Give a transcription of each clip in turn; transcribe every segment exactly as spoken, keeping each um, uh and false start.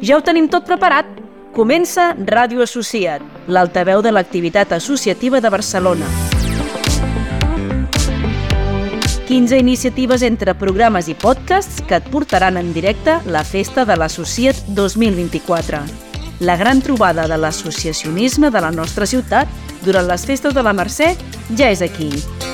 Ja ho tenim tot preparat? Comença Ràdio Associat, l'altaveu de l'activitat associativa de Barcelona. quinze iniciatives entre programes i podcasts que et portaran en directe la Festa de l'Associat dos mil vint-i-quatre. La gran trobada de l'associacionisme de la nostra ciutat durant les festes de la Mercè ja és aquí.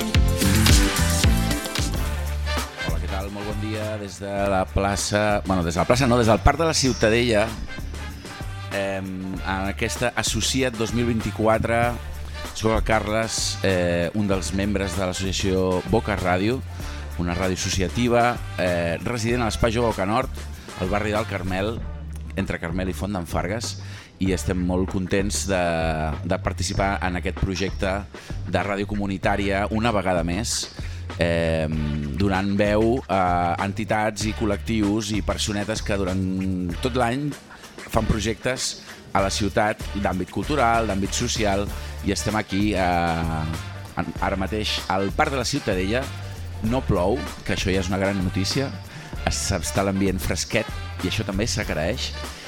Hola, què tal? Molt bon dia des de la plaça... Bueno, des de la plaça no, des del Parc de la Ciutadella, eh, en aquesta Associat dos mil vint-i-quatre. Soc el Carles, eh, un dels membres de l'associació Boca Ràdio, una ràdio associativa eh, resident a l'Espai Jove Boca Nord, al barri del Carmel, entre Carmel i Font d'en Fargues, i estem molt contents de, de participar en aquest projecte de ràdio comunitària una vegada més, eh, donant veu a entitats i col·lectius i personetes que durant tot l'any fan projectes a la ciutat d'àmbit cultural, d'àmbit social, i estem aquí eh, ara mateix al Parc de la Ciutadella. No plou, que això ja és una gran notícia, està l'ambient fresquet i això també s'agraeix,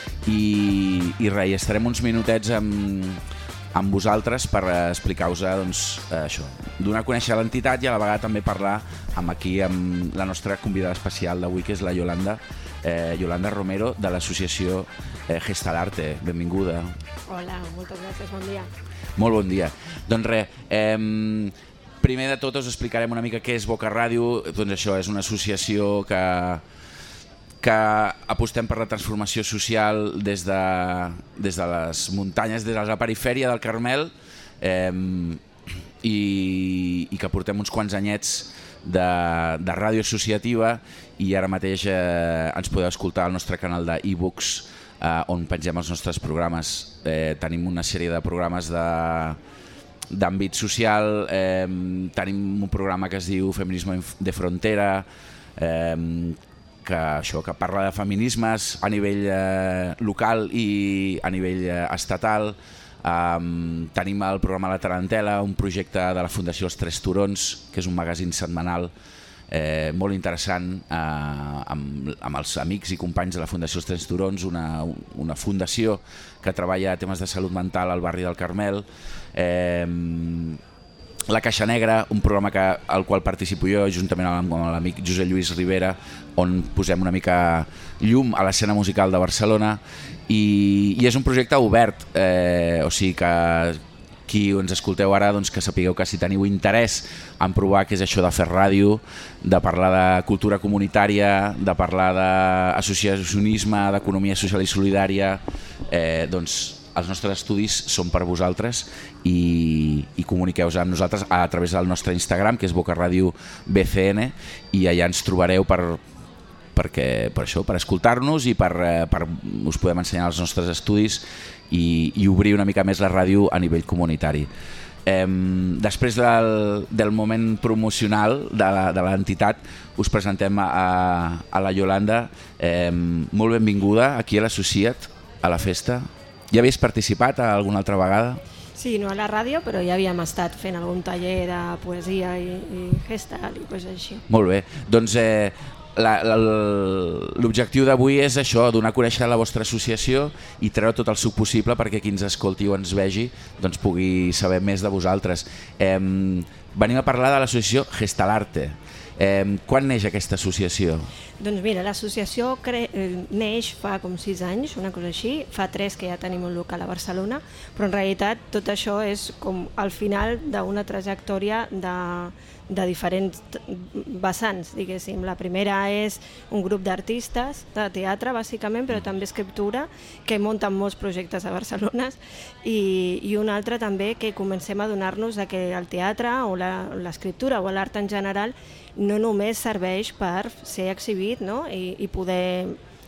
i, i res, estarem uns minutets amb, amb vosaltres per explicar-vos doncs, això, donar a conèixer l'entitat i a la vegada també parlar amb aquí amb la nostra convidada especial d'avui, que és la Yolanda, eh, Yolanda Romero, de l'associació eh, Gestalarte. Benvinguda. Hola, moltes gràcies, bon dia. Molt bon dia. Doncs res, eh, primer de tot us explicarem una mica què és Boca Ràdio. Doncs això és una associació que, que apostem per la transformació social des de, des de les muntanyes, des de la perifèria del Carmel, eh, i, i que portem uns quants anyets de, de ràdio associativa, i ara mateix eh, ens podeu escoltar al nostre canal d'e-books, eh, on pengem els nostres programes. Eh, tenim una sèrie de programes de d'àmbit social, eh, tenim un programa que es diu Feminisme de Frontera, eh, que, això, que parla de feminismes a nivell eh, local i a nivell eh, estatal. Um, tenim el programa La Tarantela, un projecte de la Fundació Els Tres Turons, que és un magazín setmanal eh, molt interessant, eh, amb, amb els amics i companys de la Fundació Els Tres Turons, una, una fundació que treballa temes de salut mental al barri del Carmel. Eh, La Caixa Negra, un programa que, al qual participo jo juntament amb, amb l'amic Josep Lluís Rivera, on posem una mica llum a l'escena musical de Barcelona, i, i és un projecte obert, eh, o sigui que qui ens escolteu ara, doncs que sapigueu que si teniu interès en provar què és això de fer ràdio, de parlar de cultura comunitària, de parlar d'associacionisme, d'economia social i solidària, eh, doncs els nostres estudis són per vosaltres, i, i comuniqueu-vos amb nosaltres a través del nostre Instagram, que és Boca Ràdio B C N, i allà ens trobareu per, perquè, per això, per escoltar-nos, i per, per us podem ensenyar els nostres estudis i, i obrir una mica més la ràdio a nivell comunitari. Eh, després del, del moment promocional de, de l'entitat, us presentem a, a la Yolanda. Eh, molt benvinguda aquí a l'Associat, a la festa. Ja havies participat alguna altra vegada? Sí, no a la ràdio, però ja havíem estat fent algun taller de poesia i, i gestal i coses així. Molt bé, doncs eh, la, la, l'objectiu d'avui és això, donar a conèixer la vostra associació i treure tot el suc possible perquè qui ens escolti o ens vegi doncs pugui saber més de vosaltres. Eh, venim a parlar de l'associació Gestalarte. Eh, quan neix aquesta associació? Doncs mira, l'associació cre... neix fa com sis anys, una cosa així, fa tres que ja tenim un local a Barcelona, però en realitat tot això és com al final d'una trajectòria de, de diferents vessants, diguéssim. La primera és un grup d'artistes de teatre, bàsicament, però també escriptura, que munten molts projectes a Barcelona, i, i una altra també que comencem a donar-nos que el teatre o la, l'escriptura o l'art en general no només serveix per ser exhibit, no? I, i poder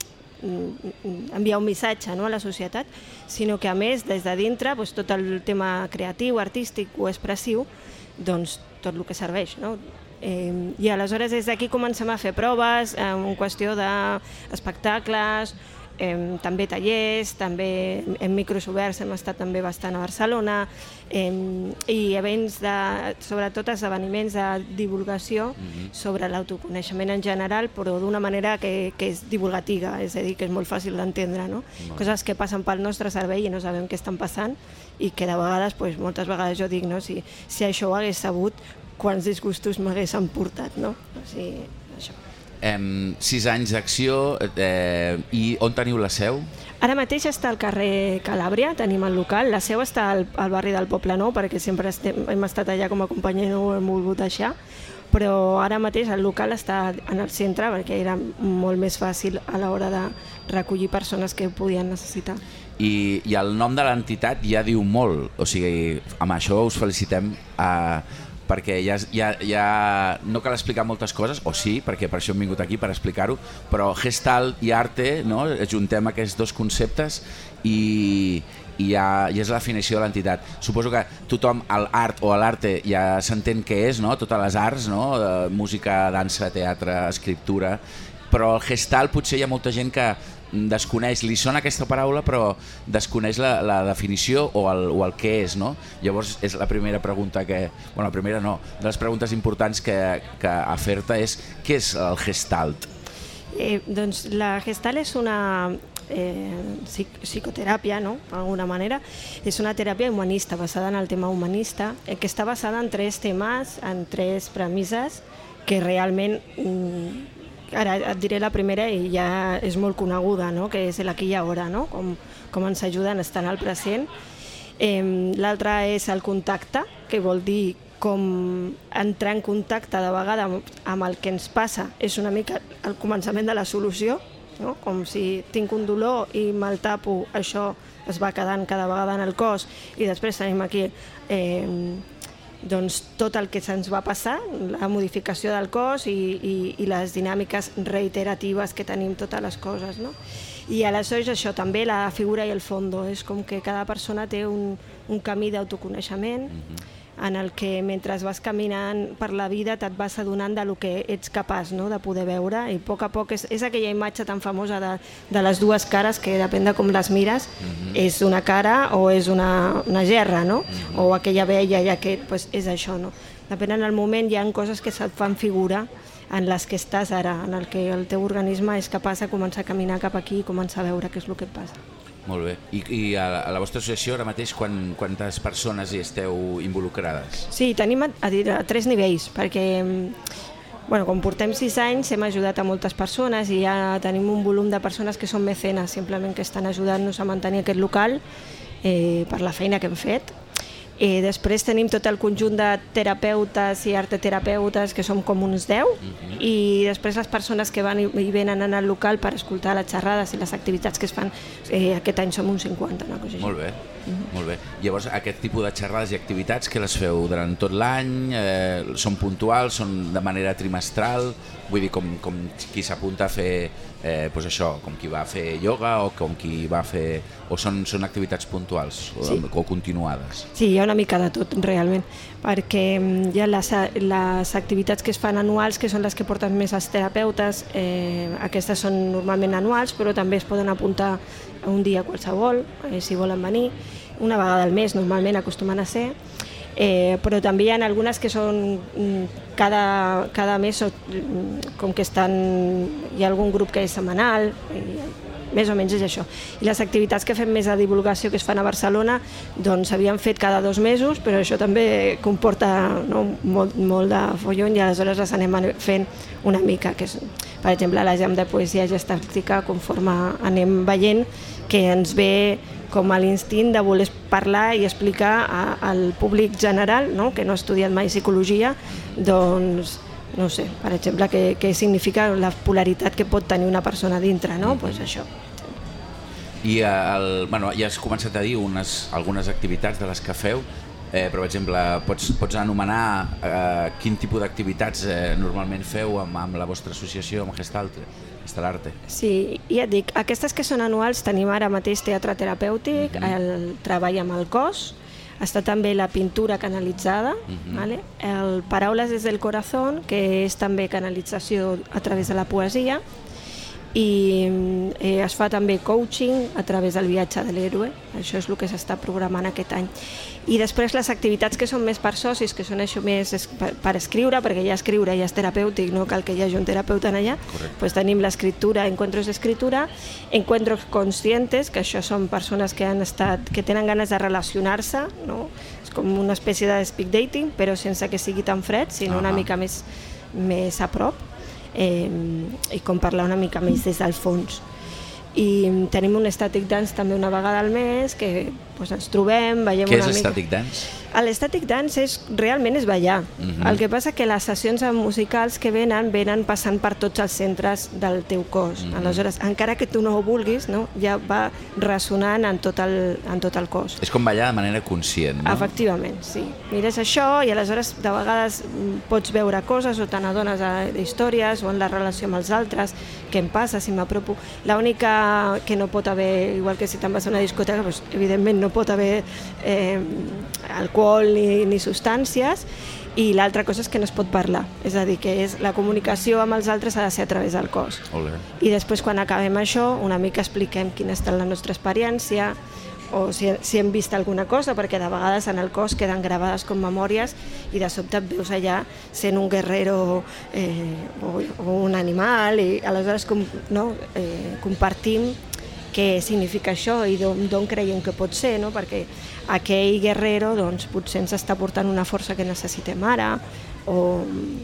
enviar un missatge, no? A la societat, sinó que a més des de dintre doncs, tot el tema creatiu, artístic o expressiu, doncs tot el que serveix, no? Eh, I aleshores des d'aquí comencem a fer proves en qüestió d'espectacles, eh, també tallers, també en micros oberts hem estat també bastant a Barcelona, eh, i events, de, sobretot esdeveniments de divulgació mm-hmm. sobre l'autoconeixement en general, però d'una manera que, que és divulgativa, és a dir, que és molt fàcil d'entendre, no? Mm-hmm. Coses que passen pel nostre cervell i no sabem què estan passant i que de vegades, doncs, moltes vegades jo dic, no? si, si això ho hagués sabut, quants disgustos m'haguessin portat, no? O sigui, això. Eh, sis anys d'acció, eh, i on teniu la seu? Ara mateix està al carrer Calàbria, tenim el local, la seu està al, al barri del Poble Nou, perquè sempre estem, hem estat allà com a companyia i no ho hem volgut deixar, però ara mateix el local està en el centre perquè era molt més fàcil a l'hora de recollir persones que ho podien necessitar. I, i el nom de l'entitat ja diu molt, o sigui, amb això us felicitem, eh, perquè ja, ja, ja no cal explicar moltes coses, o sí, perquè per això hem vingut aquí, per explicar-ho, però Gestalt i Arte, no? Ajuntem aquests dos conceptes i, i ja, ja és la definició de l'entitat. Suposo que tothom, l'art o l'arte, ja s'entén què és, no? Totes les arts, no? Música, dansa, teatre, escriptura, però el Gestalt potser hi ha molta gent que desconeix, li sona aquesta paraula però desconeix la, la definició o el, o el què és, no? Llavors és la primera pregunta que, bueno, la primera no, de les preguntes importants que, que a fer-te és què és el Gestalt? Eh, doncs la Gestalt és una eh, psic psicoteràpia, no? D'alguna manera. És una teràpia humanista, basada en el tema humanista, eh, que està basada en tres temes, en tres premisses que realment... Mm, ara et diré la primera i ja és molt coneguda, no? Que és l'aquí i ara, no? com, com ens ajuden a estar en el present. Eh, L'altra és el contacte, que vol dir com entrar en contacte de vegada amb el que ens passa. És una mica el començament de la solució, no? Com si tinc un dolor i me'l tapo, això es va quedant cada vegada en el cos i després tenim aquí... Eh, doncs tot el que se'ns va passar, la modificació del cos i, i, i les dinàmiques reiteratives que tenim totes les coses, no? I aleshores això també, la figura i el fondo, és com que cada persona té un, un camí d'autoconeixement mm-hmm. en el que mentre vas caminant per la vida te't vas adonant del que ets capaç, no? De poder veure i a poc a poc és, és aquella imatge tan famosa de, de les dues cares que depèn de com les mires, mm-hmm. és una cara o és una, una gerra, no? Mm-hmm. O aquella vella i aquest, pues és això, no? Depèn del moment, hi ha coses que se't fan figura en les que estàs ara, en el que el teu organisme és capaç de començar a caminar cap aquí i començar a veure què és el que et passa. Molt bé. I, i a, la, a la vostra associació ara mateix quan, quantes persones hi esteu involucrades? Sí, tenim a, a, a tres nivells, perquè bueno, com portem sis anys hem ajudat a moltes persones i ja tenim un volum de persones que són mecenes, simplement que estan ajudant-nos a mantenir aquest local eh, per la feina que hem fet. I després tenim tot el conjunt de terapeutes i arteterapeutes, que som com uns deu, uh-huh. i després les persones que van i venen al local per escoltar les xerrades i les activitats que es fan, eh, aquest any som uns cinquanta, una cosa així. Molt bé, uh-huh. molt bé. Llavors aquest tipus de xerrades i activitats que les feu durant tot l'any, eh, són puntuals, són de manera trimestral, vull dir, com, com qui s'apunta a fer eh, pues això, com qui va a fer ioga o com qui va a fer... o són, són activitats puntuals o, sí. o continuades? Sí, hi ha una mica de tot realment, perquè hi ha les, les activitats que es fan anuals, que són les que porten més els terapeutes, eh, aquestes són normalment anuals, però també es poden apuntar un dia qualsevol, eh, si volen venir, una vegada al mes normalment acostumen a ser, eh, però també hi ha algunes que són cada, cada mes, com que estan, hi ha algun grup que és setmanal, eh, més o menys és això. I les activitats que fem més de divulgació que es fan a Barcelona doncs s'havien fet cada dos mesos, però això també comporta, no, molt, molt de follon i aleshores les anem fent una mica, que és, per exemple, la jam de poesia gestàltica, conforme anem veient que ens ve com a l'instint de voler parlar i explicar a, al públic general, no? Que no ha estudiat mai psicologia, doncs no sé, per exemple, què, què significa la polaritat que pot tenir una persona dintre, no? Mm-hmm. Pues això. I el, bueno, ja has començat a dir unes, algunes activitats de les que feu, eh, però per exemple, pots, pots anomenar eh, quin tipus d'activitats eh, normalment feu amb, amb la vostra associació, amb Gestalt, Gestalarte? Sí, ja et dic, aquestes que són anuals tenim ara mateix teatre terapèutic, mm-hmm. el treball amb el cos, està també la pintura canalitzada, uh-huh. ¿vale? El Paraules des del corazón, que és també canalització a través de la poesia, i eh, es fa també coaching a través del viatge de l'héroe, això és el que s'està programant aquest any. I després les activitats que són més per socis, que són això més per, per escriure, perquè ja escriure ja és terapèutic, no cal que hi hagi un terapeuta allà, pues tenim l'escriptura, encuentros d'escritura, encuentros conscientes, que això són persones que han estat, que tenen ganes de relacionar-se, no? És com una espècie de speed dating, però sense que sigui tan fred, sinó una mica més, més a prop, eh, i com parlar una mica més des del fons. I tenim un static dance també una vegada al mes, que pues, ens trobem, veiem Què una mica... Què és l'static dance? L'static dance és, realment és ballar. Uh-huh. El que passa que les sessions musicals que venen, venen passant per tots els centres del teu cos. Uh-huh. Aleshores, encara que tu no ho vulguis, no? Ja va ressonant en tot, el, en tot el cos. És com ballar de manera conscient, no? Efectivament, sí. Mires això i aleshores de vegades pots veure coses o te n'adones d'històries o en la relació amb els altres, què em passa si m'apropo. L'única que no pot haver, igual que si te'n vas a una discoteca, doncs, evidentment no pot haver eh, alcohol ni, ni substàncies, i l'altra cosa és que no es pot parlar, és a dir, que és, la comunicació amb els altres ha de ser a través del cos. Olé. I després quan acabem això, una mica expliquem quina ha estat la nostra experiència, o si, si hem vist alguna cosa, perquè de vegades en el cos queden gravades com memòries i de sobte et veus allà sent un guerrero eh, o, o un animal, i aleshores com, no, eh, compartim què significa això i d'on creiem que pot ser, no? Perquè aquell guerrero doncs, potser ens està portant una força que necessitem ara, o,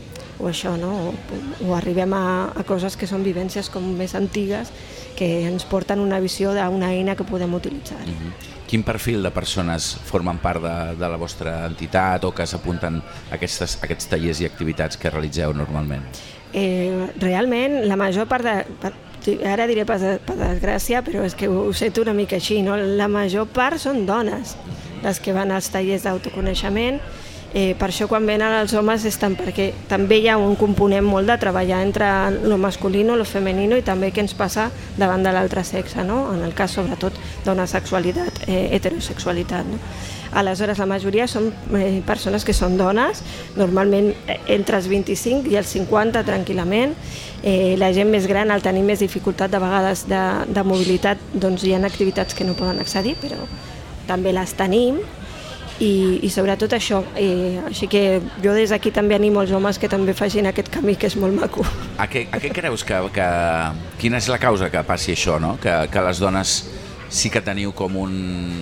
o això, no? o, o arribem a, a coses que són vivències com més antigues que ens porten una visió d'una eina que podem utilitzar. Mm-hmm. Quin perfil de persones formen part de, de la vostra entitat o que s'apunten a aquestes, aquests tallers i activitats que realitzeu normalment? Eh, realment, la major part de... Per, ara diré per, per desgràcia, però és que ho, ho sento una mica així, no? La major part són dones, les que van als tallers d'autoconeixement. Eh, per això quan venen els homes estan, perquè també hi ha un component molt de treballar entre lo masculino, lo femenino i també què ens passa davant de l'altre sexe, no? En el cas sobretot d'una sexualitat, eh, heterosexualitat, no? Aleshores la majoria són eh, persones que són dones, normalment entre els vint-i-cinc i els cinquanta tranquil·lament. Eh, la gent més gran, al tenir més dificultat de vegades de, de mobilitat, doncs hi ha activitats que no poden accedir, però també les tenim. I, i sobretot això, eh, així que jo des d'aquí també animo els homes que també facin aquest camí, que és molt maco. A què, a què creus que, que... Quina és la causa que passi això, no? Que, que les dones sí que teniu com un...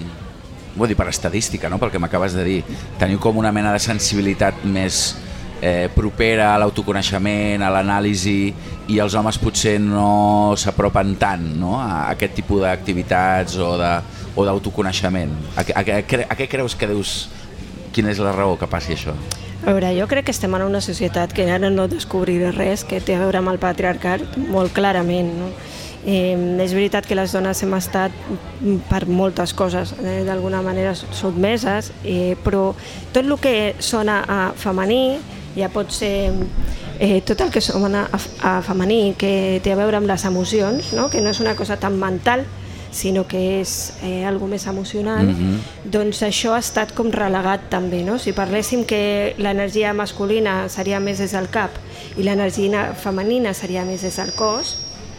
Vull dir, per estadística, no? Pel que m'acabes de dir, teniu com una mena de sensibilitat més eh, propera a l'autoconeixement, a l'anàlisi, i els homes potser no s'apropen tant, no? A aquest tipus d'activitats o de... o d'autoconeixement. A, a, a, a què creus que deus... Quina és la raó que passi això? A veure, jo crec que estem en una societat que ara no descobriré res, que té a veure amb el patriarcat molt clarament, no? Eh, és veritat que les dones hem estat per moltes coses eh, d'alguna manera sotmeses, eh, però tot el que sona a femení ja pot ser eh, tot el que sona a, a femení, que té a veure amb les emocions, no? Que no és una cosa tan mental, sinó que és eh, algo més emocional, mm-hmm. Doncs això ha estat com relegat també, no? Si parléssim que l'energia masculina seria més des del cap i l'energia femenina seria més des del cos,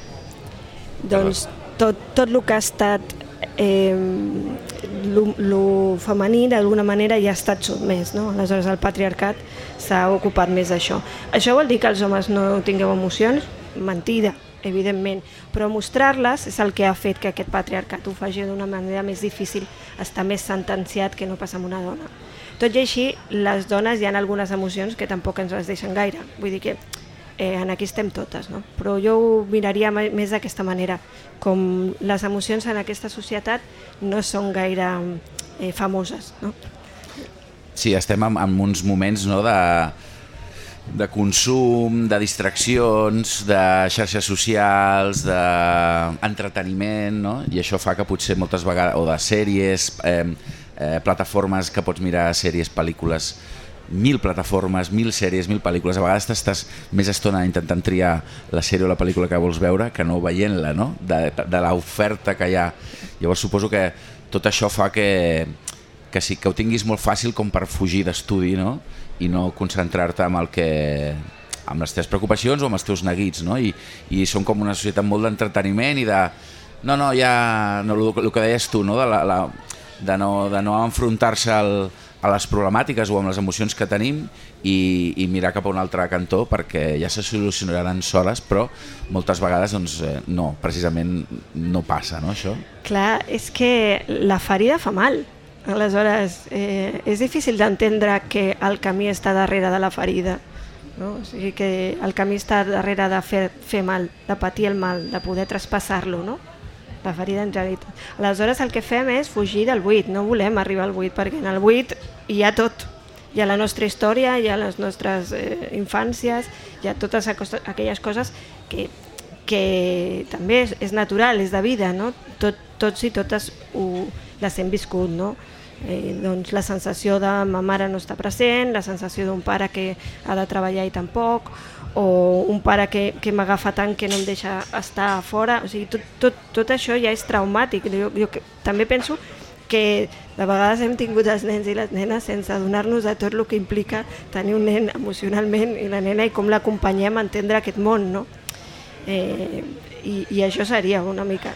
doncs tot, tot el que ha estat eh, lo, lo femení d'alguna manera ja ha estat sotmès, no? Aleshores el patriarcat s'ha ocupat més d'això. Això vol dir que els homes no tingueu emocions? Mentida, evidentment, però mostrar-les és el que ha fet que aquest patriarcat ho faci d'una manera més difícil, està més sentenciat que no passa amb una dona. Tot i així, les dones hi ha algunes emocions que tampoc ens les deixen gaire, vull dir que eh, en aquí estem totes, no? Però jo ho miraria més d'aquesta manera, com les emocions en aquesta societat no són gaire eh, famoses, no? Sí, estem en, en uns moments, no, de... de consum, de distraccions, de xarxes socials, d'entreteniment, no? I això fa que potser moltes vegades, o de sèries, eh, eh, plataformes que pots mirar sèries, pel·lícules, mil plataformes, mil sèries, mil pel·lícules, a vegades t'estàs més estona intentant triar la sèrie o la pel·lícula que vols veure que no veient-la, no? De, de l'oferta que hi ha. Llavors suposo que tot això fa que, que sí, que ho tinguis molt fàcil com per fugir d'estudi, no? I no concentrar-te en el que amb les teves preocupacions o amb els teus neguits, no? I, i som com una societat molt d'entreteniment i de... No, no, ja... No, el, el que deies tu, no? De, la, la, de no, de no enfrontar-se al, a les problemàtiques o amb les emocions que tenim i, i mirar cap a un altre cantó perquè ja se solucionaran soles, però moltes vegades doncs, eh, no, precisament no passa, no, això? Clar, és que la ferida fa mal. Aleshores, eh, és difícil d'entendre que el camí està darrere de la ferida, no? O sigui que el camí està darrere de fer, fer mal, de patir el mal, de poder traspassar-lo, no? La ferida en realitat. Aleshores el que fem és fugir del buit, no volem arribar al buit, perquè en el buit hi ha tot. Hi ha la nostra història, hi ha les nostres eh, infàncies, hi ha totes aquelles coses que, que també és, és natural, és de vida, no? Tot, tots i totes ho, les hem viscut, no? Eh, doncs la sensació de ma mare no està present, la sensació d'un pare que ha de treballar i tampoc, o un pare que, que m'agafa tant que no em deixa estar a fora, o sigui, tot, tot, tot això ja és traumàtic. Jo, jo que, també penso que de vegades hem tingut els nens i les nenes sense adonar-nos de tot el que implica tenir un nen emocionalment i la nena i com l'acompanyem a entendre aquest món, no? Eh, i, i això seria una mica...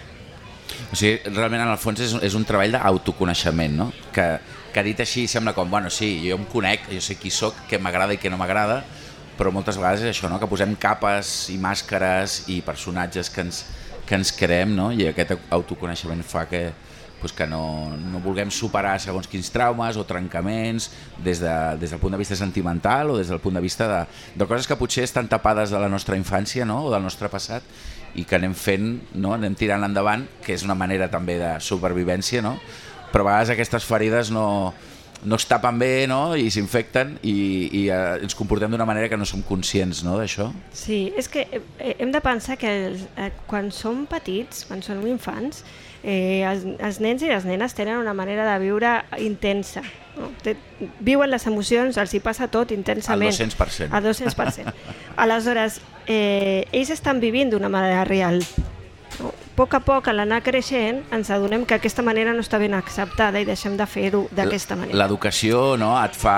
O sigui, realment en el fons és, és un treball d'autoconeixement, no? Que, que dit així sembla com, bueno, sí, jo em conec, jo sé qui sóc, què m'agrada i què no m'agrada, però moltes vegades és això, no? Que posem capes i màscares i personatges que ens, que ens creem, no? I aquest autoconeixement fa que, pues, que no, no vulguem superar segons quins traumes o trencaments des, de, des del punt de vista sentimental o des del punt de vista de, de coses que potser estan tapades de la nostra infància, no? O del nostre passat, i que anem fent, no? Anem tirant endavant, que és una manera també de supervivència, no? Però a vegades aquestes ferides no, no es tapen bé, no? I s'infecten i, i eh, ens comportem d'una manera que no som conscients, no? D'això. Sí, és que hem de pensar que els, eh, quan som petits, quan som infants, eh, els, els nens i les nenes tenen una manera de viure intensa. No? Viuen les emocions, els hi passa tot intensament. Al dos-cents per cent. Al dos-cents per cent. Aleshores, eh, ells estan vivint d'una manera real. No? A poc a poc, a l'anar creixent, ens adonem que aquesta manera no està ben acceptada i deixem de fer-ho d'aquesta manera. L'educació, no, et fa,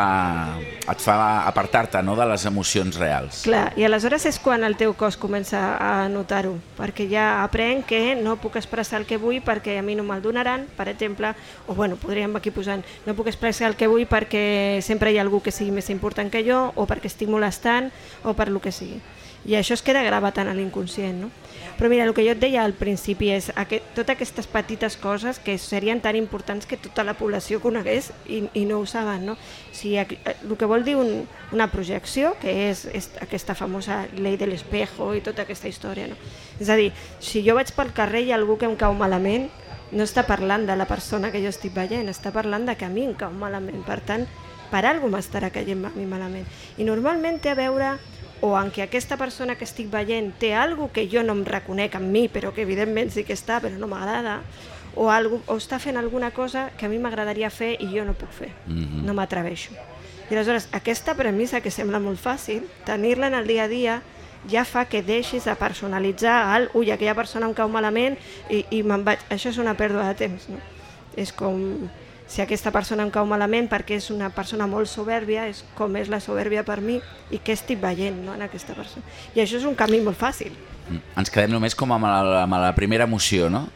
et fa apartar-te, no, de les emocions reals. Clar, i aleshores és quan el teu cos comença a notar-ho, perquè ja aprenc que no puc expressar el que vull perquè a mi no me'l donaran, per exemple, o bueno, podríem aquí posar, no puc expressar el que vull perquè sempre hi ha algú que sigui més important que jo, o perquè estic molestant, o per lo que sigui. I això es queda gravat en l'inconscient, no? Però mira, el que jo et deia al principi és que totes aquestes petites coses que serien tan importants que tota la població conegués i, i no ho saben, no? O sigui, el que vol dir un, una projecció, que és, és aquesta famosa llei de l'espejo i tota aquesta història, no? És a dir, si jo vaig pel carrer i hi ha algú que em cau malament, no està parlant de la persona que jo estic veient, està parlant de que a mi em cau malament. Per tant, per alguna cosa m'estarà caient a mi malament. I normalment té a veure o en què aquesta persona que estic veient té alguna que jo no em reconec en mi, però que evidentment sí que està, però no m'agrada, o, algo, o està fent alguna cosa que a mi m'agradaria fer i jo no puc fer, mm-hmm. no m'atreveixo. I aleshores, aquesta premissa que sembla molt fàcil, tenir-la en el dia a dia ja fa que deixis de personalitzar el, ui, aquella persona em cau malament i, i me'n vaig. Això és una pèrdua de temps, no? És com... Si aquesta persona em cau malament perquè és una persona molt soberbia, és com és la soberbia per mi i què estic veient, no, en aquesta persona. I això és un camí molt fàcil. Ens quedem només com amb la, amb la primera emoció, no?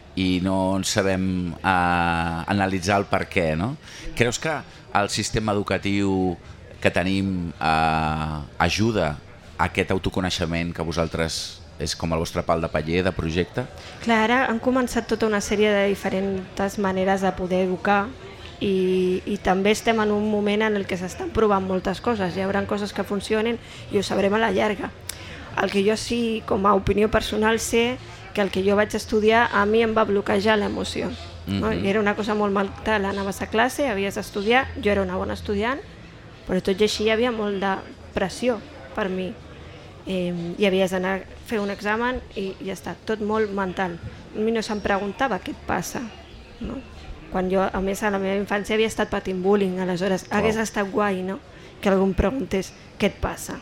I no en sabem eh, analitzar el per què, no? Creus que el sistema educatiu que tenim eh, ajuda a aquest autoconeixement que vosaltres... és com el vostre pal de paller de projecte? Clar, ara han començat tota una sèrie de diferents maneres de poder educar i, i també estem en un moment en el que s'estan provant moltes coses. Hi haurà coses que funcionen i ho sabrem a la llarga. El que jo sí, com a opinió personal, sé que el que jo vaig estudiar a mi em va bloquejar l'emoció. Mm-hmm. No? I era una cosa molt mental, anaves a classe, havies d'estudiar, jo era una bona estudiant, però tot i així hi havia molt de pressió per mi. Eh, i havies d'anar a fer un examen i ja està, tot molt mental. A mi no se'm preguntava què et passa, no? Quan jo, a més, a la meva infància havia estat patint bullying, aleshores wow. Hagués estat guai, no?, que algú em preguntés què et passa.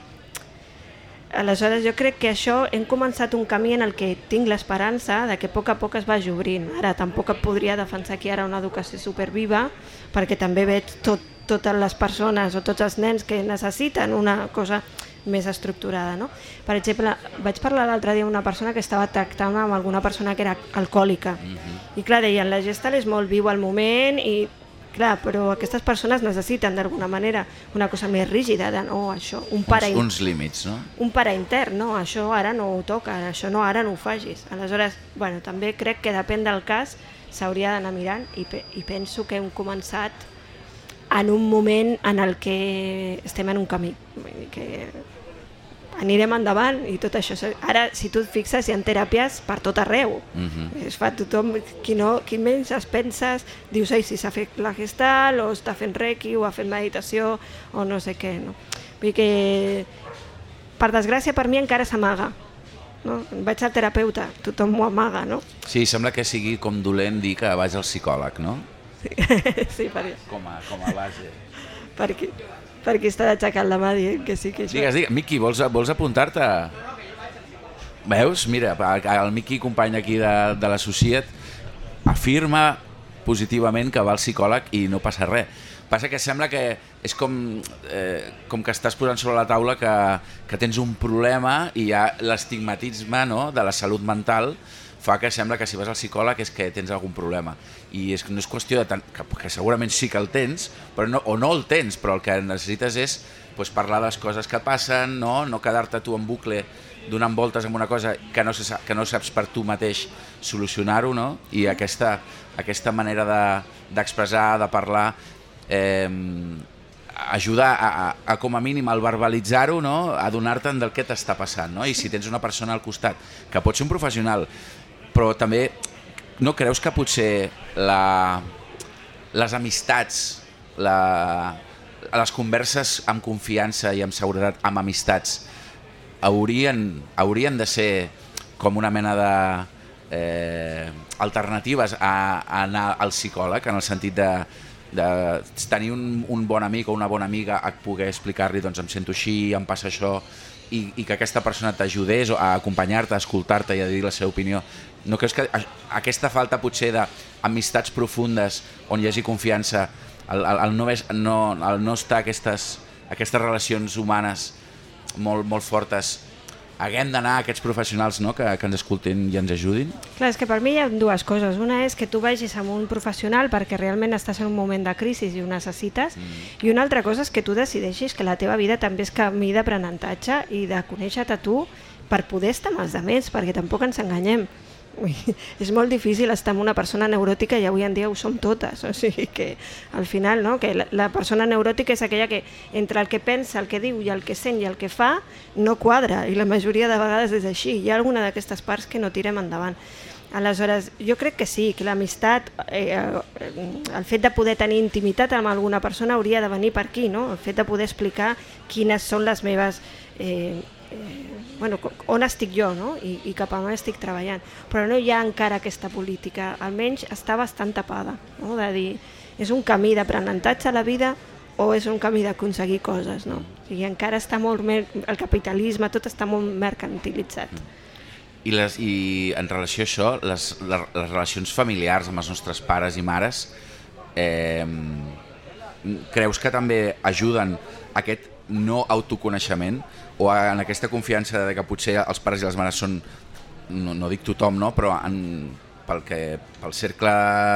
Aleshores jo crec que això hem començat un camí en el que tinc l'esperança de que a poc a poc es vagi obrint. Ara tampoc et podria defensar aquí ara una educació superviva, perquè també veig tot, totes les persones o tots els nens que necessiten una cosa més estructurada, no? Per exemple, vaig parlar l'altre dia amb una persona que estava tractant amb alguna persona que era alcohòlica. Mm-hmm. I clar, deien, la Gestalt és molt viu al moment i clar, però aquestes persones necessiten d'alguna manera una cosa més rígida de no, això, un pare... Uns, uns límits, no? Un pare intern, no, això ara no ho toca, això no, ara no ho facis. Aleshores, bueno, també crec que depèn del cas, s'hauria d'anar mirant i, pe i penso que hem començat en un moment en el que estem en un camí. Vull dir que anirem endavant i tot això. Ara, si tu et fixes, hi ha teràpies per tot arreu. Uh-huh. Es fa tothom, qui, no, qui menys es penses, dius, ei, si s'ha fet la Gestalt, o està fent Reiki, o ha fet meditació, o no sé què. No? Vull dir que, per desgràcia, per mi encara s'amaga. No? Vaig al terapeuta, tothom m'ho amaga, no? Sí, sembla que sigui com dolent dir que vas al psicòleg, no? Sí, sí, perquè... Com a, com a base. Perquè, perquè està aixecant la mà dient que sí que això... Digues, digues. Miqui, vols, vols apuntar-te? Veus? Mira, el Miqui, company aquí de, de l'Associat, afirma positivament que va al psicòleg i no passa res. Passa que sembla que és com, eh, com que estàs posant sobre la taula que, que tens un problema i hi ha l'estigmatisme, no?, de la salut mental fa que sembla que si vas al psicòleg és que tens algun problema. I és, no és qüestió de tant, que, que segurament sí que el tens, però no, o no el tens, però el que necessites és pues, parlar de les coses que passen, no, no quedar-te tu en bucle donant voltes amb una cosa que no, se, que no saps per tu mateix solucionar-ho, no? I aquesta, aquesta manera d'expressar, de, de parlar, eh, ajudar a, a, a com a mínim al verbalitzar-ho, no? A donar-te'n del què t'està passant, no? I si tens una persona al costat, que pot ser un professional, però també no creus que potser la, les amistats, la, les converses amb confiança i amb seguretat amb amistats haurien, haurien de ser com una mena de eh, alternatives a, a anar al psicòleg, en el sentit de, de tenir un, un bon amic o una bona amiga a poder explicar-li, doncs em sento així, em passa això, i, i que aquesta persona t'ajudés a acompanyar-te, a escoltar-te i a dir la seva opinió. No creus que aquesta falta potser d'amistats profundes on hi hagi confiança, el, el, el, no, no, el no estar aquestes, aquestes relacions humanes molt, molt fortes, haguem d'anar a aquests professionals, no?, que, que ens escoltin i ens ajudin? Clar, és que per mi hi ha dues coses. Una és que tu vagis amb un professional perquè realment estàs en un moment de crisi i ho necessites, mm. i una altra cosa és que tu decideixis que la teva vida també és camí d'aprenentatge i de conèixer-te tu per poder estar amb els altres, perquè tampoc ens enganyem. Ui, és molt difícil estar amb una persona neuròtica i avui en dia ho som totes, o sigui que al final, no, que la, la persona neuròtica és aquella que entre el que pensa, el que diu i el que sent i el que fa no quadra, i la majoria de vegades és així, hi ha alguna d'aquestes parts que no tirem endavant. Aleshores, jo crec que sí, que l'amistat, eh, el fet de poder tenir intimitat amb alguna persona hauria de venir per aquí, no? El fet de poder explicar quines són les meves... Eh, eh, bueno, on estic jo, no? I, i cap a on estic treballant, però no hi ha encara aquesta política, almenys està bastant tapada, no? De dir, és un camí d'aprenentatge a la vida o és un camí d'aconseguir coses, no? O sigui, encara està molt, el capitalisme, tot està molt mercantilitzat. I, les, i en relació a això, les, les, les relacions familiars amb els nostres pares i mares, eh, creus que també ajuden a aquest no autoconeixement o en aquesta confiança de que potser els pares i les mares són, no, no dic tothom, no? Però en, pel, que, pel cercle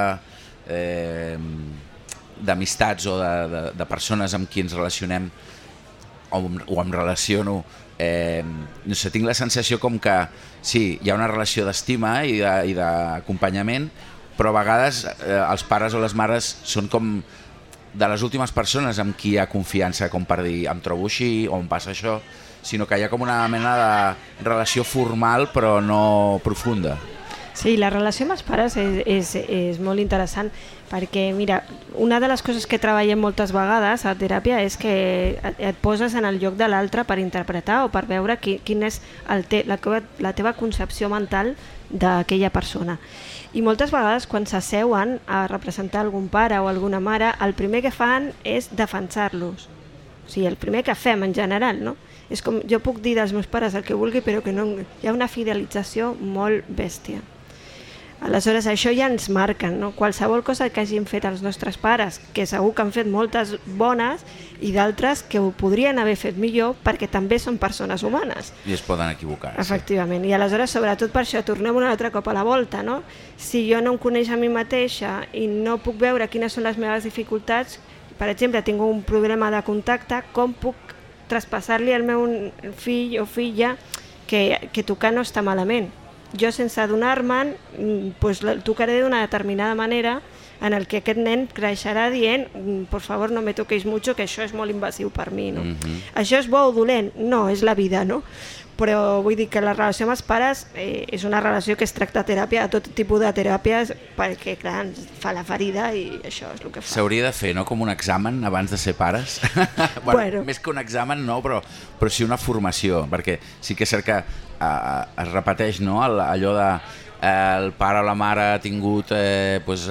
eh, d'amistats o de, de, de persones amb qui ens relacionem o, o em relaciono, eh, no sé, tinc la sensació com que sí, hi ha una relació d'estima i d'acompanyament, però a vegades eh, els pares o les mares són com de les últimes persones amb qui hi ha confiança, com per dir em trobo així o em passa això, sinó que hi ha com una mena de relació formal però no profunda. Sí, la relació amb els pares és, és, és molt interessant perquè, mira, una de les coses que treballem moltes vegades a teràpia és que et poses en el lloc de l'altre per interpretar o per veure qui, quin és el te, la, la teva concepció mental d'aquella persona. I moltes vegades quan s'asseuen a representar algun pare o alguna mare, el primer que fan és defensar-los. O sigui, el primer que fem en general, no? És com, jo puc dir dels meus pares el que vulgui, però que no, hi ha una fidelització molt bèstia. Aleshores, això ja ens marca, no? Qualsevol cosa que hagin fet els nostres pares, que segur que han fet moltes bones i d'altres que ho podrien haver fet millor perquè també són persones humanes. I es poden equivocar. Efectivament. Sí. I aleshores, sobretot per això, tornem un altre cop a la volta, no? Si jo no em coneix a mi mateixa i no puc veure quines són les meves dificultats, per exemple, tinc un problema de contacte, com puc traspassar-li al meu fill o filla que, que tocar no està malament? Jo, sense adonar-me'n, pues, el tocaré d'una determinada manera en el que aquest nen creixerà dient por favor no me toquéis mucho, que això és molt invasiu per mi, no? Mm-hmm. Això és bo o dolent? No, és la vida, no? Però vull dir que la relació amb els pares eh, és una relació que es tracta de teràpia, de tot tipus de teràpies, perquè clar, ens fa la ferida i això és el que fa. S'hauria de fer, no?, com un examen abans de ser pares. bueno, bueno. Més que un examen no, però, però sí una formació, perquè sí que és cert que eh, es repeteix, no?, allò de eh, el pare o la mare ha tingut, eh, pues,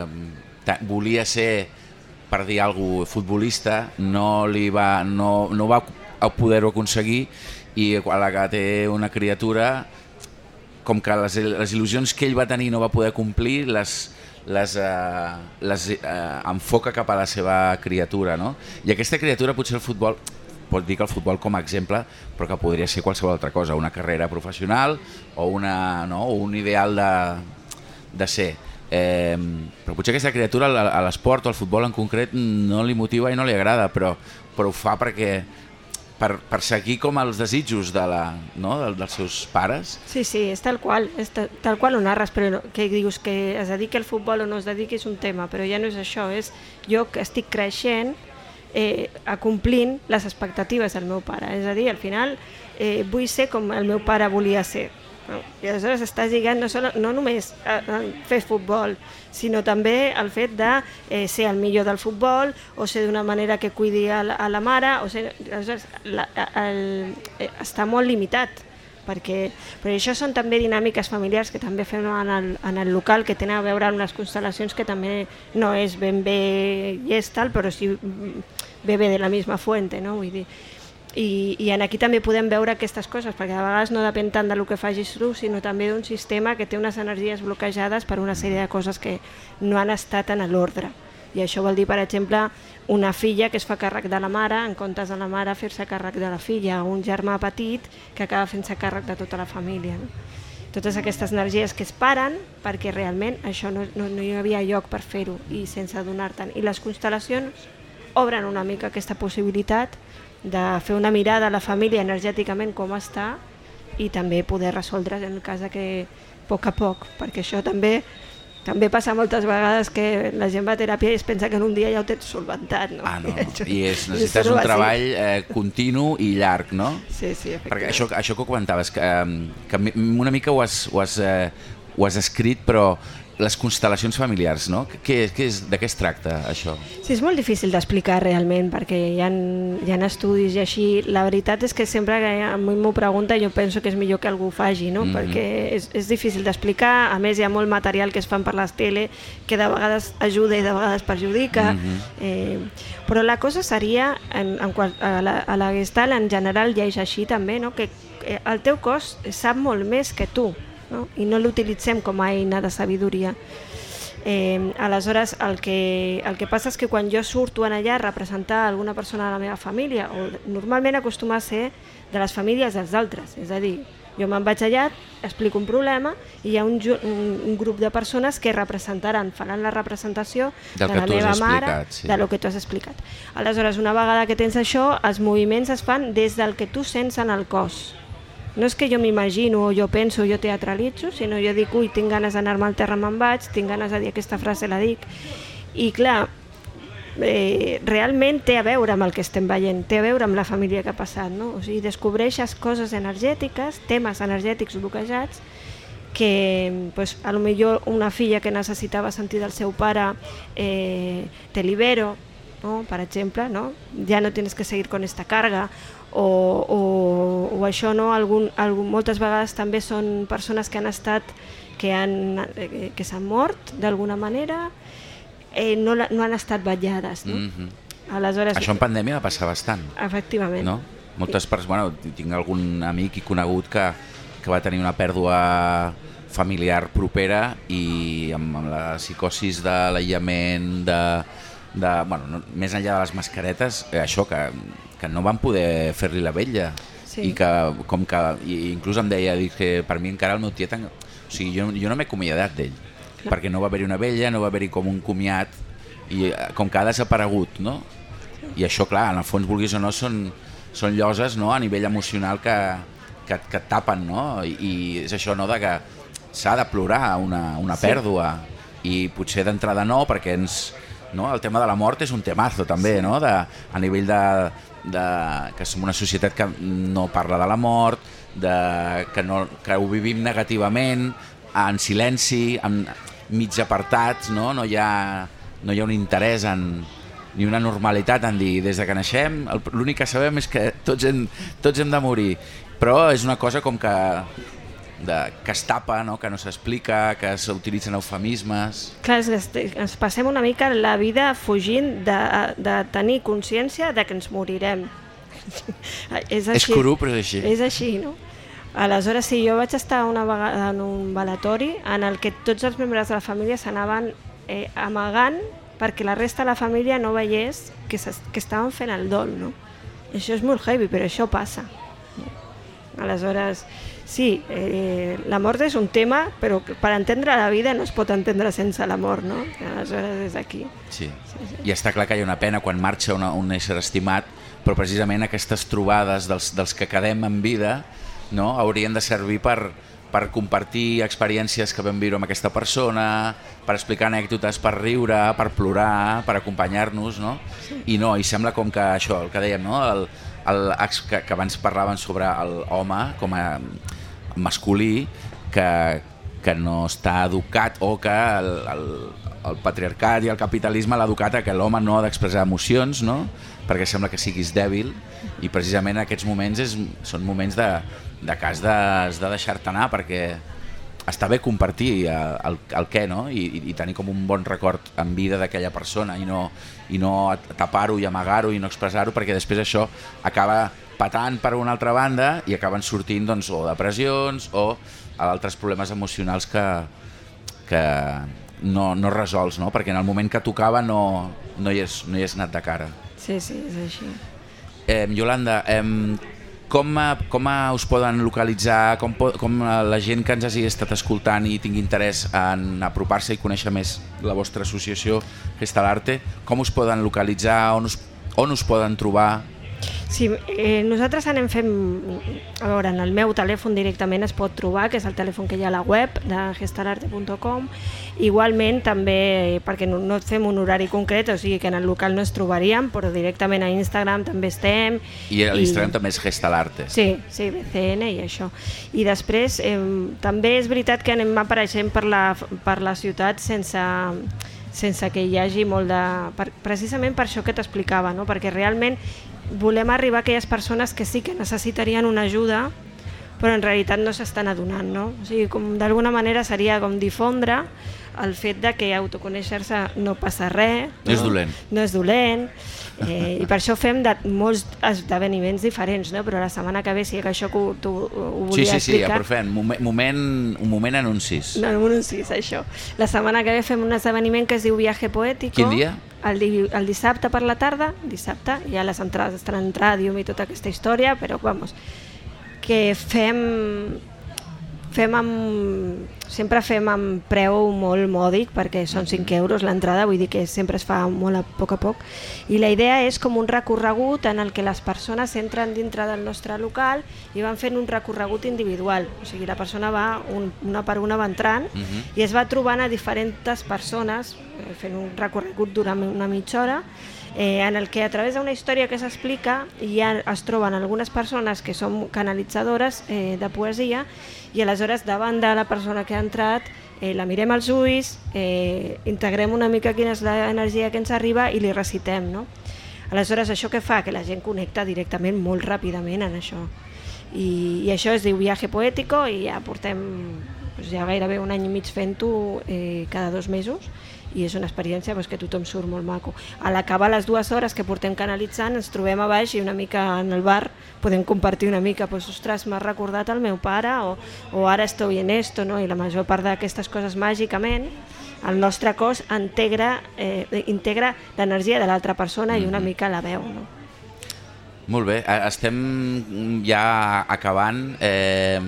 eh, volia ser, per dir alguna cosa, futbolista, no, li va, no, no va poder-ho aconseguir, i a la que té una criatura, com que les, les il·lusions que ell va tenir no va poder complir, les, les, eh, les eh, enfoca cap a la seva criatura, no? I aquesta criatura potser el futbol, pot dir que el futbol com a exemple, però que podria ser qualsevol altra cosa, una carrera professional o, una, no? o un ideal de, de ser. Eh, però potser aquesta criatura a l'esport o al futbol en concret no li motiva i no li agrada, però, però ho fa perquè Per, per seguir com els desitjos de la, no? de, dels seus pares. Sí, sí, és tal qual, és tal, tal qual ho narres, però no, que dius que es dediqui al futbol o no es dediqui és un tema, però ja no és això, és jo que estic creixent, eh, acomplint les expectatives del meu pare, és a dir, al final eh, vull ser com el meu pare volia ser. No? I aleshores estàs lligant no, solo, no només a, a fer futbol, sinó també el fet de eh, ser el millor del futbol o ser d'una manera que cuidi a la, a la mare, o ser, aleshores, la, el, eh, està molt limitat, perquè, però això són també dinàmiques familiars que també fem en el, en el local, que tenen a veure amb les constel·lacions, que també no és ben bé i és tal, però sí bebe de la misma fuente, no? Vull dir, I, i aquí també podem veure aquestes coses, perquè a vegades no depèn tant del que facis tu, sinó també d'un sistema que té unes energies bloquejades per una sèrie de coses que no han estat en l'ordre. I això vol dir, per exemple, una filla que es fa càrrec de la mare en comptes de la mare fer-se càrrec de la filla, o un germà petit que acaba fent-se càrrec de tota la família. No? Totes aquestes energies que es paren perquè realment això no, no, no hi havia lloc per fer-ho i sense adonar-te'n. I les constel·lacions obren una mica aquesta possibilitat de fer una mirada a la família energèticament com està i també poder resoldre en el cas de que a poc a poc, perquè això també també passa moltes vegades que la gent va a teràpia i es pensa que en un dia ja ho tens solventat, no? Ah, no, no. I és, necessites un treball eh, continu i llarg, no? Sí, sí, efectivament. Perquè això, això que ho comentaves, que, que una mica ho has, ho has, eh, ho has escrit, però les constel·lacions familiars, no? Què, què és, de què es tracta, això? Sí, és molt difícil d'explicar realment, perquè hi ha, hi ha estudis i així. La veritat és que sempre que a mi m'ho pregunta jo penso que és millor que algú ho faci, no? Mm-hmm. Perquè és, és difícil d'explicar, a més hi ha molt material que es fan per les tele que de vegades ajuda i de vegades perjudica, mm-hmm. eh, però la cosa seria, en, en qual, a, la, a la Gestalt en general ja és així també, no? Que el teu cos sap molt més que tu, no? I no l'utilitzem com a eina de sabidoria. Eh, aleshores, el que, el que passa és que quan jo surto en allà a representar alguna persona de la meva família, o normalment acostuma a ser de les famílies dels altres, és a dir, jo me'n vaig allà, explico un problema i hi ha un, un, un grup de persones que representaran, faran la representació del de la meva mare, explicat, sí. de lo que tu has explicat. Aleshores, una vegada que tens això, els moviments es fan des del que tu sents en el cos. No és que jo m'imagino o jo penso o jo teatralitzo, sinó jo dic, ui, tinc ganes d'anar-me al terra, me'n vaig, tinc ganes de dir aquesta frase, la dic. I clar, eh, realment té a veure amb el que estem veient, té a veure amb la família que ha passat, no? O sigui, descobreixes coses energètiques, temes energètics bloquejats, que pues, a lo millor una filla que necessitava sentir del seu pare eh, te libero, ¿no? Per exemple, ¿no? Ja no tienes que seguir con esta carga, o, o, o això, no? Algun, algun, moltes vegades també són persones que han estat, que han eh, que s'han mort d'alguna manera, eh, no, no han estat vetllades, no? Mm-hmm. Aleshores, això en pandèmia va passar bastant. Efectivament. No? Moltes persones, bueno, tinc algun amic i conegut que, que va tenir una pèrdua familiar propera i amb, amb la psicosis de l'aïllament, de, de, bueno, no, més enllà de les mascaretes, eh, això, que, que no van poder fer-li la vetlla. Sí. I que, com que, i inclús em deia dic, que per mi encara el meu tiet, o sigui, jo, jo no m'he acomiadat d'ell, perquè no va haver-hi una vetlla, no va haver-hi com un comiat, i com que ha desaparegut, no? I això, clar, en el fons, vulguis o no, són, són lloses, no?, a nivell emocional que, que, que et tapen, no? I, i és això, no?, de que s'ha de plorar una, una sí. pèrdua, i potser d'entrada no, perquè ens, no? El tema de la mort és un temazo també, sí. no? De, a nivell de, de que som una societat que no parla de la mort, de, que, no, que ho vivim negativament, en silenci, en mig apartats, no? No hi ha, no hi ha un interès en, ni una normalitat en dir des de que naixem, l'únic que sabem és que tots hem, tots hem de morir, però és una cosa com que, de, que es tapa, no? Que no s'explica, que s'utilitzen eufemismes. Clar, ens, ens passem una mica la vida fugint de, de tenir consciència de que ens morirem. És així. És cru, però és així. És així, no? Aleshores, sí, jo vaig estar una vegada en un velatori en el que tots els membres de la família s'anaven eh, amagant perquè la resta de la família no veiés que, que estaven fent el dol, no? Això és molt heavy, però això passa. Aleshores, sí, eh, la mort és un tema, però per entendre la vida no es pot entendre sense la mort, no? Aleshores és aquí. Sí. Sí, sí. I està clar que hi ha una pena quan marxa una, un ésser estimat, però precisament aquestes trobades dels, dels que quedem en vida, no?, haurien de servir per, per compartir experiències que vam viure amb aquesta persona, per explicar anècdotes, per riure, per plorar, per acompanyar-nos, no? Sí. I no, i sembla com que això, el que dèiem, no?, el, el, que, que abans parlaven sobre l'home com a masculí, que, que no està educat, o que el, el, el patriarcat i el capitalisme l'ha educat a que l'home no ha d'expressar emocions, no?, perquè sembla que siguis dèbil, i precisament aquests moments és, són moments de, de que has de, has de deixar-te anar, perquè està bé compartir el, el què, no? I, i tenir com un bon record en vida d'aquella persona, i no, i no tapar-ho i amagar-ho i no expressar-ho, perquè després això acaba patant per una altra banda i acaben sortint, doncs, o depressions o altres problemes emocionals que, que no, no resols, no? Perquè en el moment que tocava no, no, hi és, no hi has anat de cara. Sí, sí, és així. Eh, Iolanda, eh, com, com us poden localitzar, com, com la gent que ens hagi estat escoltant i tingui interès en apropar-se i conèixer més la vostra associació Gestalarte, com us poden localitzar, on us, on us poden trobar? Sí, eh, nosaltres anem fent, a veure, en el meu telèfon directament es pot trobar, que és el telèfon que hi ha a la web de gestalarte punt com. Igualment també, perquè no, no fem un horari concret, o sigui que en el local no es trobaríem, però directament a Instagram també estem. I a l'Instagram també és Gestalarte. Sí, sí, B C N i això. I després eh, també és veritat que anem apareixent per la, per la ciutat sense... sense que hi hagi molt de... Per, precisament per això que t'explicava, no? Perquè realment volem arribar a aquelles persones que sí que necessitarien una ajuda, però en realitat no s'estan adonant, no? O sigui, com d'alguna manera seria com difondre el fet de que autoconèixer-se no passa res, no, no és dolent, no és dolent, eh, i per això fem de, molts esdeveniments diferents, no? Però la setmana que ve, si que això que ho, tu, ho volia sí, sí, explicar... Sí, aprofem, moment, moment, un moment anuncis. No, anuncis, això. La setmana que ve fem un esdeveniment que es diu Viaje Poético. Quin dia? El, di, el dissabte per la tarda, dissabte, ja les entrades estan en Ràdium i tota aquesta història, però vamos, que fem... Fem amb, sempre fem amb preu molt mòdic perquè són cinc euros l'entrada, vull dir que sempre es fa molt a poc a poc, i la idea és com un recorregut en el que les persones entren dintre del nostre local i van fent un recorregut individual, o sigui la persona va, un, una per una va entrant uh-huh. i es va trobant a diferents persones fent un recorregut durant una mitja hora, eh, en el que a través d'una història que s'explica ja es troben algunes persones que són canalitzadores eh, de poesia, i aleshores davant de la persona que ha entrat eh, la mirem als ulls, eh, integrem una mica quina és l'energia que ens arriba i li recitem, no? Aleshores això què fa? Que la gent connecta directament molt ràpidament en això, i, i això es diu Viaje Poético, i ja portem doncs, ja gairebé un any i mig fent-ho eh, cada dos mesos, i és una experiència doncs, que tothom surt molt maco. A l'acabar les dues hores que portem canalitzant ens trobem a baix i una mica en el bar podem compartir una mica, doncs, ostres, m'ha recordat el meu pare o, o ara estoy en esto, no? I la major part d'aquestes coses màgicament el nostre cos integra, eh, integra l'energia de l'altra persona mm-hmm. i una mica la veu. No? Molt bé, estem ja acabant. Eh,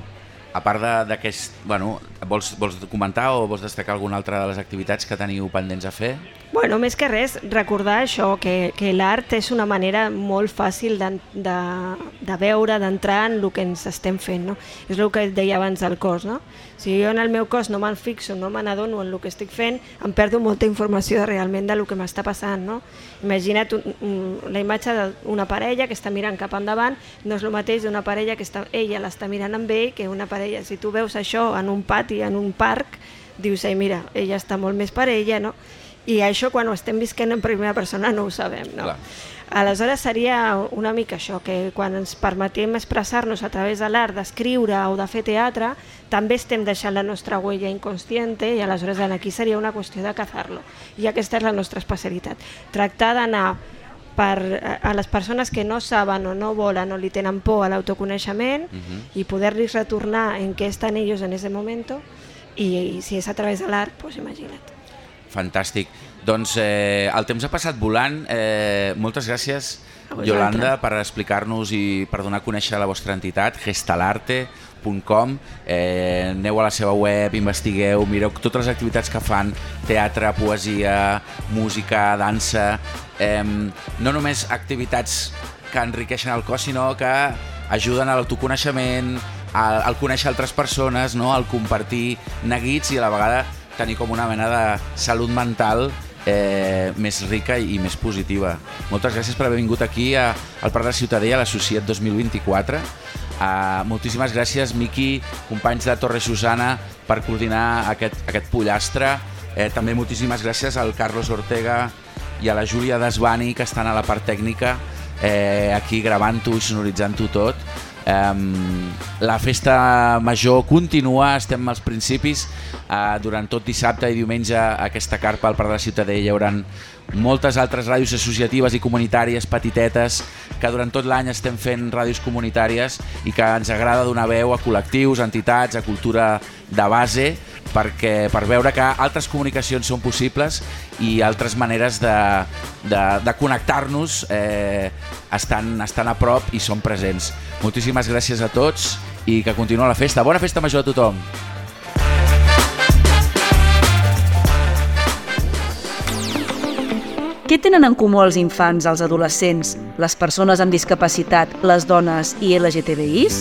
a part d'aquest... Bueno, vols, vols comentar o vols destacar alguna altra de les activitats que teniu pendents a fer? Bueno, més que res, recordar això, que, que l'art és una manera molt fàcil de, de, de veure, d'entrar en el que ens estem fent, no? És el que deia abans del cos, no? Si jo en el meu cos no me'n fixo, no me n'adono en el que estic fent, em perdo molta informació realment del que m'està passant, no? Imagina't un, un, la imatge d'una parella que està mirant cap endavant, no és el mateix d'una parella que està, ella l'està mirant amb ell que una parella. Si tu veus això en un pati, en un parc, dius, ei, mira, ella està molt més per ella, no? I això quan ho estem visquent en primera persona no ho sabem, no? Clar. Aleshores seria una mica això, que quan ens permetem expressar-nos a través de l'art, d'escriure o de fer teatre, també estem deixant la nostra huella inconsciente i aleshores aquí seria una qüestió de cazar-lo. I aquesta és la nostra especialitat. Tractar d'anar per a les persones que no saben o no volen o li tenen por a l'autoconeixement uh-huh. i poder-los retornar en què estan ells en aquest moment i, i si és a través de l'art, doncs imagina't. Fantàstic. Doncs eh, el temps ha passat volant. Eh, moltes gràcies, Yolanda, per explicar-nos i per donar a conèixer la vostra entitat, gestalarte punt com. Eh, aneu a la seva web, investigueu, mireu totes les activitats que fan, teatre, poesia, música, dansa, eh, no només activitats que enriqueixen el cos, sinó que ajuden a l'autoconeixement, al, al conèixer altres persones, no? Al compartir neguits i a la vegada tenir com una mena de salut mental eh, més rica i més positiva. Moltes gràcies per haver vingut aquí a, al Parc de la Ciutadella, a l'Associat dos mil vint-i-quatre. Uh, moltíssimes gràcies, Miqui, companys de Torre Susana, per coordinar aquest, aquest pollastre. Eh, també moltíssimes gràcies al Carlos Ortega i a la Júlia Desvani, que estan a la part tècnica, eh, aquí gravant-ho i sonoritzant-ho tot. Um, la festa major continua, estem als principis, uh, durant tot dissabte i diumenge a aquesta carpa al Parc de la Ciutadella hi haurà moltes altres ràdios associatives i comunitàries petitetes que durant tot l'any estem fent ràdios comunitàries i que ens agrada donar veu a col·lectius, entitats, a cultura de base, perquè per veure que altres comunicacions són possibles i altres maneres de, de, de connectar-nos eh, estan, estan a prop i són presents. Moltíssimes gràcies a tots i que continua la festa. Bona festa major a tothom! Què tenen en comú els infants, els adolescents, les persones amb discapacitat, les dones i L G T B Is?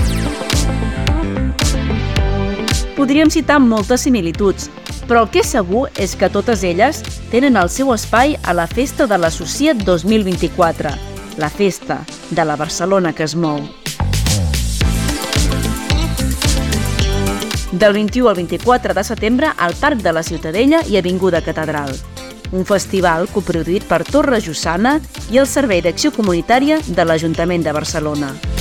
Podríem citar moltes similituds, però el que és segur és que totes elles tenen el seu espai a la Festa de l'Associat dos mil vint-i-quatre, la festa de la Barcelona que es mou. Del vint-i-u al vint-i-quatre de setembre al Parc de la Ciutadella i Avinguda Catedral. Un festival coproduït per Torre Susana i el Servei d'Acció Comunitària de l'Ajuntament de Barcelona.